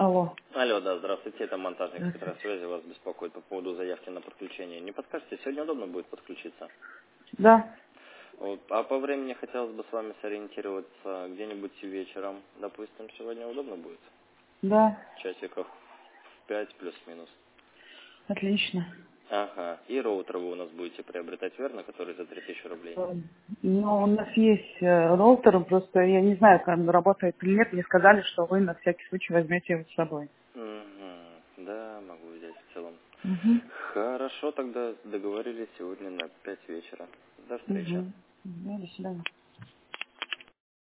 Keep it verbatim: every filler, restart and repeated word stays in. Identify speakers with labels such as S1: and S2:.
S1: Алло.
S2: Алло, да, здравствуйте, это монтажник
S1: Здравствуйте.
S2: спектросвязи, вас беспокоит по поводу заявки на подключение. Не подскажете, сегодня удобно будет подключиться?
S1: Да.
S2: Вот. А по времени хотелось бы с вами сориентироваться где-нибудь вечером, допустим, сегодня удобно будет?
S1: Да.
S2: Часиков в пять плюс-минус.
S1: Отлично.
S2: Ага, и роутер вы у нас будете приобретать, верно, который за три тысячи рублей?
S1: Эм, Ну, у нас есть э, роутер, просто я не знаю, как он работает или нет. Мне сказали, что вы на всякий случай возьмете его с собой.
S2: Угу. Да, могу взять в целом.
S1: Угу.
S2: Хорошо, тогда договорились сегодня на пять вечера. До встречи.
S1: Угу. До свидания.